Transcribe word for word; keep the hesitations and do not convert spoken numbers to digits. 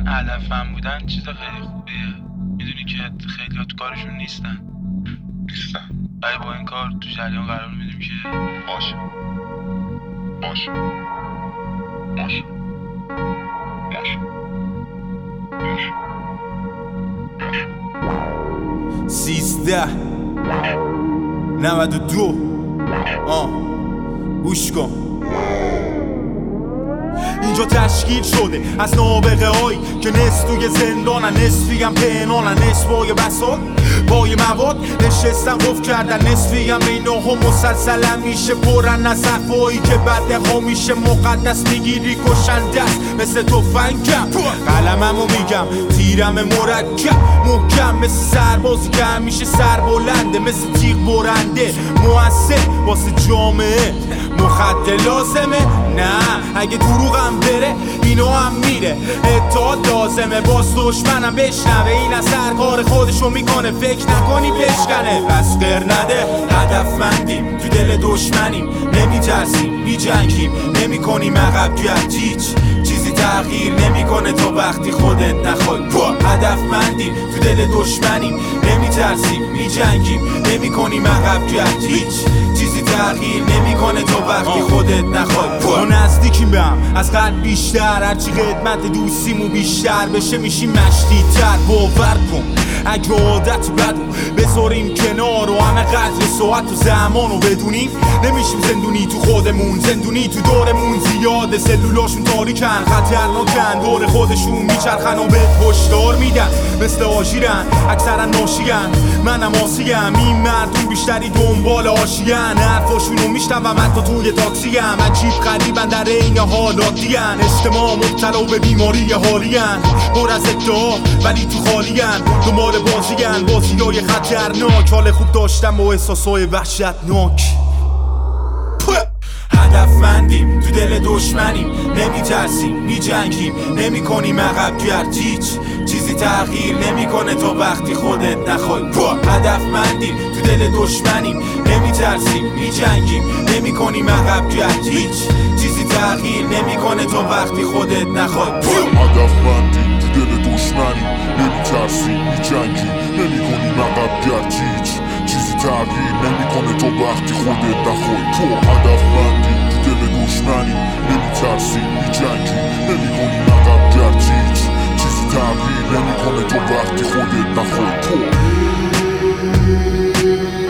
هدفم بودن چیز خیلی خوبیه. میدونی که خیلی ها تو کارشون نیستن نیستن ولی با این کار تو جریان قرار میدیم که باشه باشه باشه باشه باشه سیزده نود و دو آه گوش کن. اینجا تشکیل شده از نابغه هایی که نصف توی زندانن، نصفی هم پنهانن، نصف بای بساط بای مواد نشستن قفل کردن، نصفی هم اینا هم مسلسلن میشه پرن از حرفایی که بده ها میشه مقدس میگیری کشن دست مثل توفنگم قلممو میگم تیرم مرکب محکم مثل سربازی که همیشه سر بلنده مثل تیغ برنده موثر واسه جامعه مخدر لازمه نه اگه دروغم بره اینو هم میره اتحاد لازمه باز دشمنم بشنوه این از سر کار خودشو میکنه فکر نکنی بشکنه بس غیر نده هدفمندیم تو دل دشمنیم نمیترسیم میجنگیم نمیکنیم عقب گرد هیچ چیزی تغییر نمیکنه تا وقتی خودت نخوای هدفمندیم تو دل دشمنیم نمیترسیم میجنگیم نمیکنیم عقب گرد هیچ چیزی تغییر نمیکنه تا وقتی خودت نخوای ما نزدیکیم به هم از قلب بیشتر هرچی قدمت دوستیمو بیشتر بشه میشیم مشتی‌تر باور کن اگه عادت بدو بذاریم کنار و همه قدر ساعت و زمانو بدونیم نمیشیم زندونی تو خودمون زندونی تو دورمون زیاده سلولاشون تاریکن خطرناکن دور خودشون میچرخن و بهت هشدار میدن مثل آژیرن اکثرا ناشیان منم آسیم این مردم بیشتری دنبال آشیان حرفاشونو میشنوم حتی توی تاکسیم عجیب غریبن در این حالاتین اجتماع مبتلا به بیماری حالین پر از ادعا ولی تو خالین دنبال بازیین بازیای خطرناک حال خوب داشتم با احساسای وحشتناک هدفمندیم تو دل دشمنیم نمیترسیم میجنگیم نمیکنیم عقب گرد هیچ چیزی تغییر نمیکنه تا وقتی خودت نخوای هدفمندیم تو دل دشمنیم نمیترسیم میجنگیم نمیکنیم عقب گرد هیچ چیزی تغییر نمیکنه تا وقتی خودت نخوای هدفمندیم تو دل دشمنیم نمیترسیم میجنگیم نمیکنیم عقب گرد هیچ چیزی تغییر نمیکنه تا وقتی خودت نخوای تو هدفمندیم تو دل دشمنیم نمیترسیم میجنگیم نمیکنیم عقب گرد هیچ چیزی تغییر نمیکنه تا وقتی خودت نخوای تو